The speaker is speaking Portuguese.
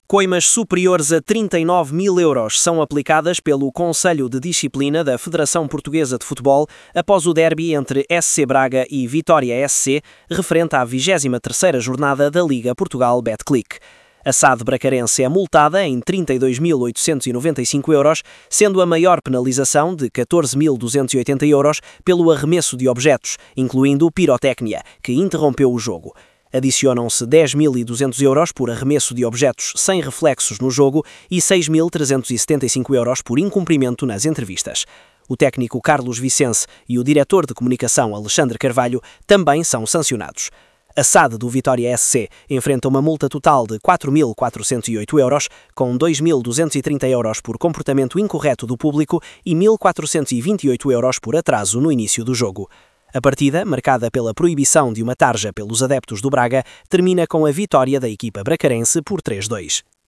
Coimas superiores a 39 mil euros são aplicadas pelo Conselho de Disciplina da Federação Portuguesa de Futebol após o derby entre SC Braga e Vitória SC, referente à 23ª jornada da Liga Portugal Betclic. A SAD bracarense é multada em 32.895 euros, sendo a maior penalização de 14.280 euros pelo arremesso de objetos, incluindo pirotecnia, que interrompeu o jogo. Adicionam-se 10.200 euros por arremesso de objetos sem reflexos no jogo e 6.375 euros por incumprimento nas entrevistas. O técnico Carlos Vicence e o diretor de comunicação Alexandre Carvalho também são sancionados. A SAD do Vitória SC enfrenta uma multa total de 4.408 euros, com 2.230 euros por comportamento incorreto do público e 1.428 euros por atraso no início do jogo. A partida, marcada pela proibição de uma tarja pelos adeptos do Braga, termina com a vitória da equipa bracarense por 3-2.